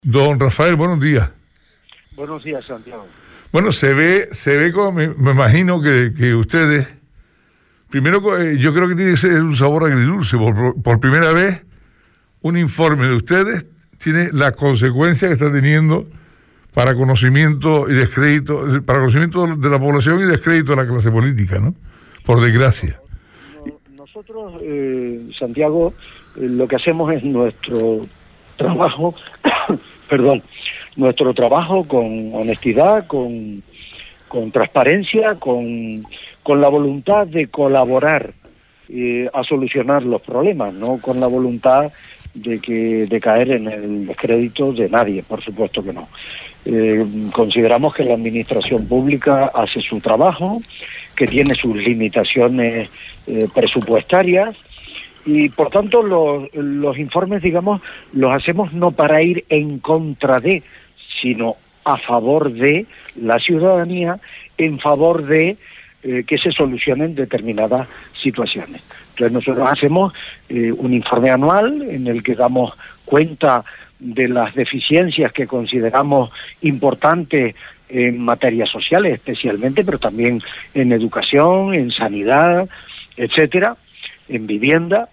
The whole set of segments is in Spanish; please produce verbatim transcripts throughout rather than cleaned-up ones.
Don Rafael, buenos días. Buenos días, Santiago. Bueno, se ve, se ve como, me, me imagino que, que ustedes, primero eh, yo creo que tiene que ser un sabor agridulce, por, por primera vez un informe de ustedes tiene la consecuencia que está teniendo para conocimiento y descrédito, para conocimiento de la población y descrédito de la clase política, ¿no? Por desgracia. Nosotros, eh, Santiago, eh, lo que hacemos es nuestro trabajo, perdón, nuestro trabajo con honestidad, con, con transparencia, con, con la voluntad de colaborar eh, a solucionar los problemas, no con la voluntad de que de caer en el descrédito de nadie, por supuesto que no. Eh, consideramos que la administración pública hace su trabajo, que tiene sus limitaciones eh, presupuestarias, y por tanto los, los informes, digamos, los hacemos no para ir en contra de, sino a favor de la ciudadanía, en favor de eh, que se solucionen determinadas situaciones. Entonces nosotros hacemos eh, un informe anual en el que damos cuenta de las deficiencias que consideramos importantes en materias sociales especialmente, pero también en educación, en sanidad, etcétera, en vivienda,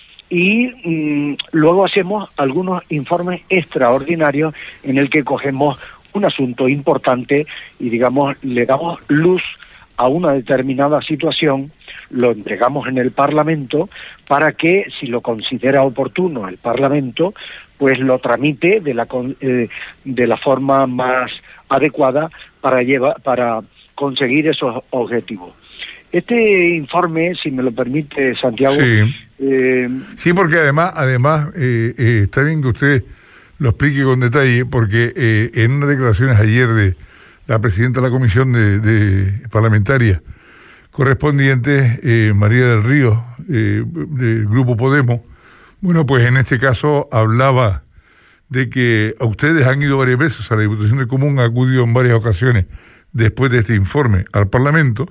y mmm, luego hacemos algunos informes extraordinarios en el que cogemos un asunto importante y, digamos, le damos luz a una determinada situación, lo entregamos en el Parlamento para que, si lo considera oportuno el Parlamento, pues lo tramite de la, eh, de la forma más adecuada para, llevar, para conseguir esos objetivos. Este informe, si me lo permite, Santiago... Sí, eh, sí porque además, además eh, eh, está bien que usted lo explique con detalle, porque eh, en unas declaraciones ayer de la presidenta de la comisión de, de parlamentaria correspondiente, eh, María del Río, eh, del Grupo Podemos, bueno, pues en este caso hablaba de que a ustedes han ido varias veces a la Diputación del Común, ha acudido en varias ocasiones después de este informe al Parlamento,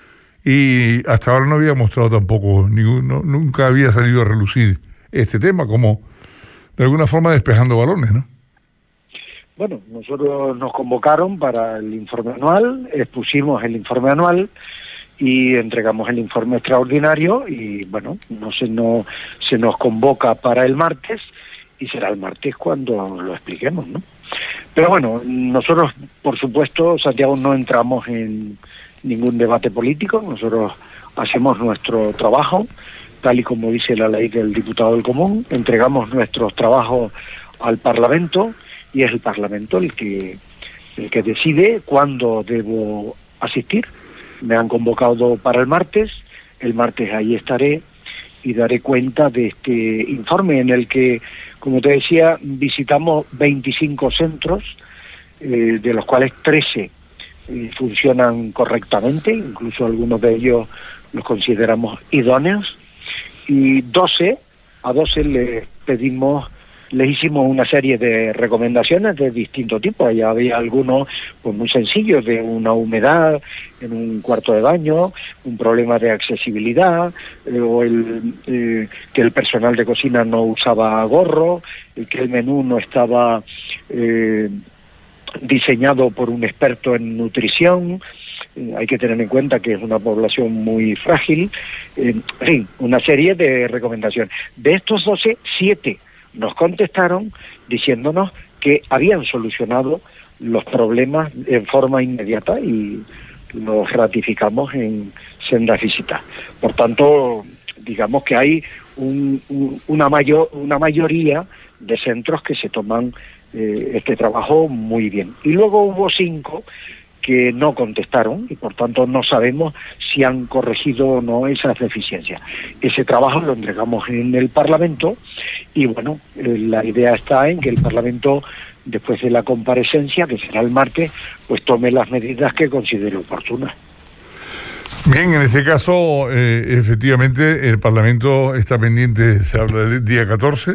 y hasta ahora no había mostrado tampoco, ninguno, nunca había salido a relucir este tema, como de alguna forma despejando balones, ¿no? Bueno, nosotros nos convocaron para el informe anual, expusimos el informe anual y entregamos el informe extraordinario y, bueno, no se, no, se nos convoca para el martes y será el martes cuando lo expliquemos, ¿no? Pero bueno, nosotros, por supuesto, Santiago, no entramos en ningún debate político, nosotros hacemos nuestro trabajo, tal y como dice la ley del diputado del común, entregamos nuestros trabajos al Parlamento y es el Parlamento el que, el que decide cuándo debo asistir. Me han convocado para el martes, el martes ahí estaré y daré cuenta de este informe en el que, como te decía, visitamos veinticinco centros, eh, de los cuales trece eh, funcionan correctamente, incluso algunos de ellos los consideramos idóneos, y doce, a doce les pedimos, les hicimos una serie de recomendaciones de distinto tipo. Allá había algunos pues muy sencillos, de una humedad en un cuarto de baño, un problema de accesibilidad, eh, o el, eh, que el personal de cocina no usaba gorro, eh, que el menú no estaba eh, diseñado por un experto en nutrición. Eh, hay que tener en cuenta que es una población muy frágil. Eh, en fin, una serie de recomendaciones. De estos doce, siete nos contestaron diciéndonos que habían solucionado los problemas en forma inmediata y los ratificamos en sendas visitas. Por tanto, digamos que hay un, un, una, mayor, una mayoría de centros que se toman eh, este trabajo muy bien. Y luego hubo cinco que no contestaron y por tanto no sabemos si han corregido o no esas deficiencias. Ese trabajo lo entregamos en el Parlamento y bueno, eh, la idea está en que el Parlamento, después de la comparecencia, que será el martes, pues tome las medidas que considere oportunas. Bien, en este caso, eh, efectivamente, el Parlamento está pendiente, se habla del día catorce,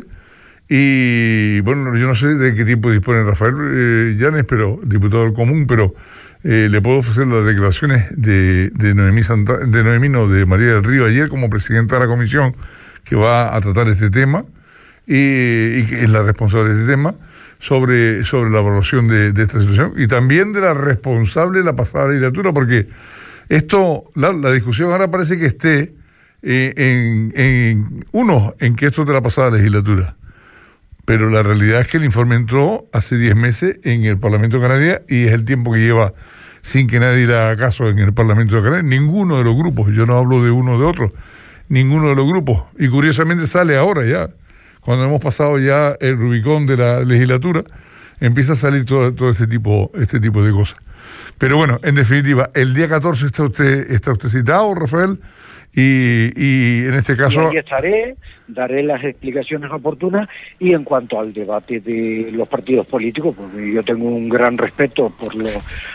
y bueno, yo no sé de qué tiempo dispone Rafael eh, Llanes, pero diputado del Común, pero Eh, le puedo ofrecer las declaraciones de, de Noemí Santa, de Noemí, no, de María del Río ayer como presidenta de la comisión que va a tratar este tema y, y que es la responsable de este tema, sobre, sobre la evaluación de, de esta situación y también de la responsable de la pasada legislatura, porque esto, la, la discusión ahora parece que esté eh, en, en uno, en que esto es de la pasada legislatura, pero la realidad es que el informe entró hace diez meses en el Parlamento de Canarias y es el tiempo que lleva sin que nadie le haga caso en el Parlamento de Canarias, ninguno de los grupos, yo no hablo de uno o de otro, ninguno de los grupos, y curiosamente sale ahora ya, cuando hemos pasado ya el Rubicón de la legislatura, empieza a salir todo, todo este tipo, este tipo de cosas. Pero bueno, en definitiva, el día catorce está usted, está usted citado, Rafael, y, y en este caso... Y ahí estaré, daré las explicaciones oportunas, y en cuanto al debate de los partidos políticos, porque yo tengo un gran respeto por los,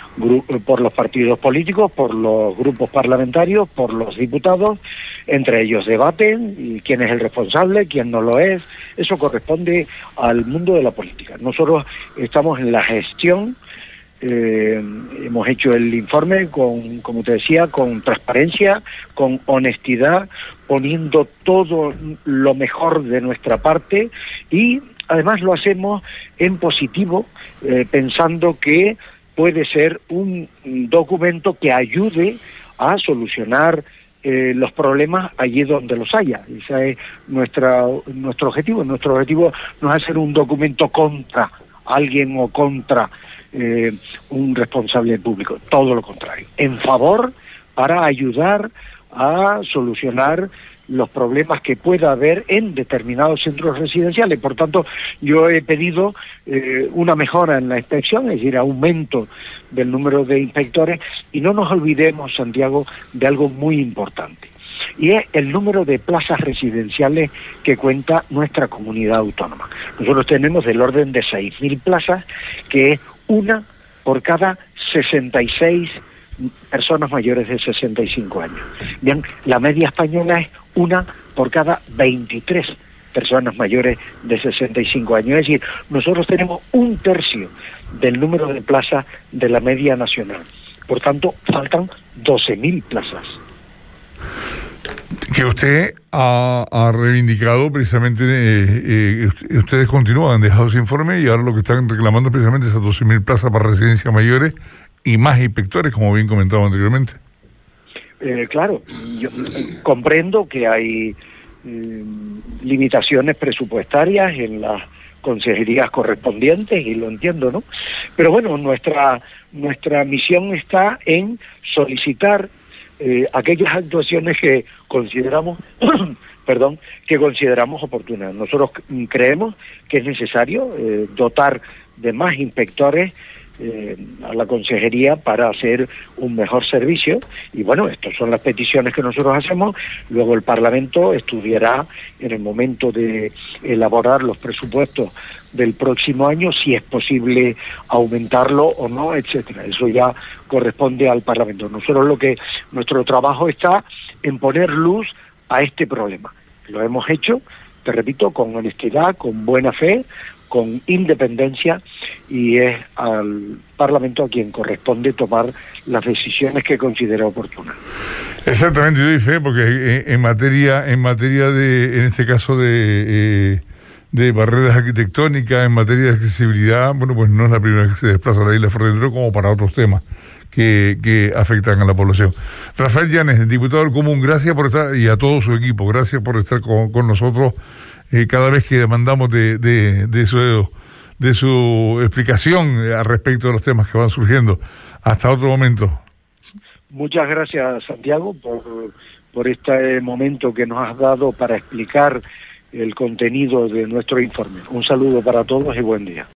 por los partidos políticos, por los grupos parlamentarios, por los diputados, entre ellos debaten, y quién es el responsable, quién no lo es, eso corresponde al mundo de la política. Nosotros estamos en la gestión. Eh, hemos hecho el informe con, como te decía, con transparencia, con honestidad, poniendo todo lo mejor de nuestra parte, y además lo hacemos en positivo, eh, pensando que puede ser un documento que ayude a solucionar eh, los problemas allí donde los haya. Ese es nuestra, nuestro objetivo. Nuestro objetivo no es hacer un documento contra alguien o contra Eh, un responsable público, todo lo contrario, en favor, para ayudar a solucionar los problemas que pueda haber en determinados centros residenciales. Por tanto, yo he pedido eh, una mejora en la inspección, es decir, aumento del número de inspectores, y no nos olvidemos, Santiago, de algo muy importante, y es el número de plazas residenciales que cuenta nuestra comunidad autónoma. Nosotros tenemos del orden de seis mil plazas, que es una por cada sesenta y seis personas mayores de sesenta y cinco años. Bien, la media española es una por cada veintitrés personas mayores de sesenta y cinco años. Es decir, nosotros tenemos un tercio del número de plazas de la media nacional. Por tanto, faltan doce mil plazas. Que usted ha, ha reivindicado precisamente, eh, eh, ustedes continúan, han dejado ese informe y ahora lo que están reclamando precisamente esas doce mil plazas para residencias mayores y más inspectores, como bien comentaba anteriormente. Eh, claro, yo comprendo que hay eh, limitaciones presupuestarias en las consejerías correspondientes, y lo entiendo, ¿no? Pero bueno, nuestra, nuestra misión está en solicitar Eh, aquellas actuaciones que consideramos, perdón, que consideramos oportunas. Nosotros creemos que es necesario eh, dotar de más inspectores eh, a la consejería para hacer un mejor servicio, y bueno, estas son las peticiones que nosotros hacemos. Luego el Parlamento estudiará en el momento de elaborar los presupuestos del próximo año si es posible aumentarlo o no, etcétera. Eso ya corresponde al Parlamento. Nosotros lo que nuestro trabajo está en poner luz a este problema. Lo hemos hecho, te repito, con honestidad, con buena fe, con independencia, y es al Parlamento a quien corresponde tomar las decisiones que considera oportunas. Exactamente, yo doy fe, porque en, en materia, en materia de, en este caso de eh, de barreras arquitectónicas, en materia de accesibilidad, bueno, pues no es la primera vez que se desplaza la isla Fuerteventura, como para otros temas que, que afectan a la población. Rafael Llanes, diputado del Común, gracias por estar, y a todo su equipo, gracias por estar con, con nosotros eh, cada vez que demandamos de, de, de, su, de su explicación al respecto de los temas que van surgiendo. Hasta otro momento. Muchas gracias, Santiago, por, por este momento que nos has dado para explicar el contenido de nuestro informe. Un saludo para todos y buen día.